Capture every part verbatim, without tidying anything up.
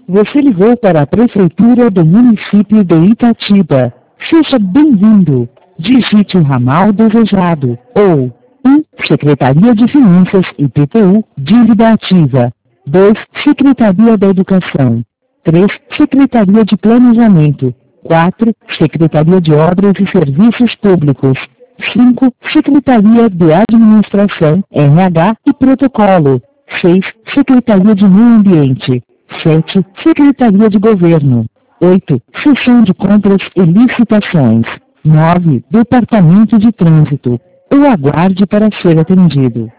Você ligou para a Prefeitura do município de Itatiba. Seja bem-vindo. Digite o ramal desejado. Ou um. Secretaria de Finanças I P T U, dívida ativa. dois. Secretaria da Educação. três. Secretaria de Planejamento. quatro. Secretaria de Obras e Serviços Públicos. cinco. Secretaria de Administração, R H e Protocolo. seis. Secretaria de Meio Ambiente. sete. Secretaria de Governo. oito. Seção de Compras e Licitações. nove. Departamento de Trânsito. Ou aguarde para ser atendido.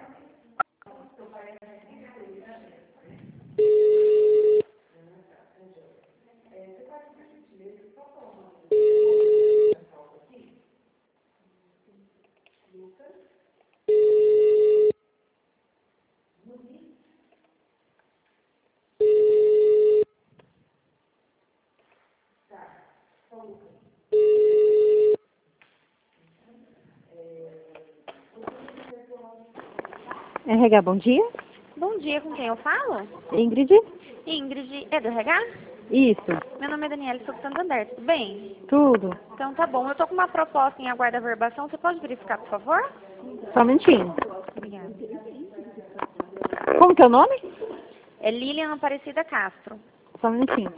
R H, bom dia. Bom dia, com quem eu falo? Ingrid? Ingrid, é do R H? Isso. Meu nome é Daniela, sou do Santander, tudo bem? Tudo. Então tá bom, eu tô com uma proposta em aguardo da verbação, você pode verificar, por favor? Só um minutinho. Obrigada. Como que é o nome? É Lilian Aparecida Castro. Só um minutinho.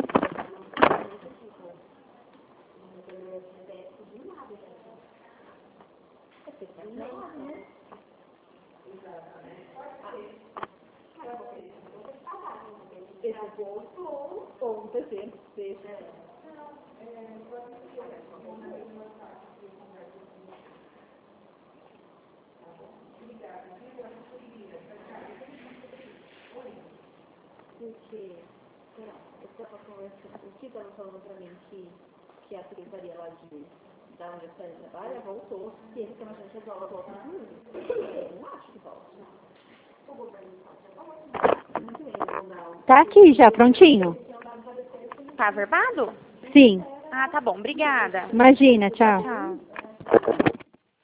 Porque, será, eu estava conversando, o que estava falando para mim que, que a secretaria lá de, da onde a senhora trabalha voltou, e ele tem uma gente de aula volta no mundo. Eu não acho que volta. Muito bem, não. Tá aqui já, prontinho. Tá averbado? Sim. Ah, tá bom, obrigada. Imagina, tchau. Tchau.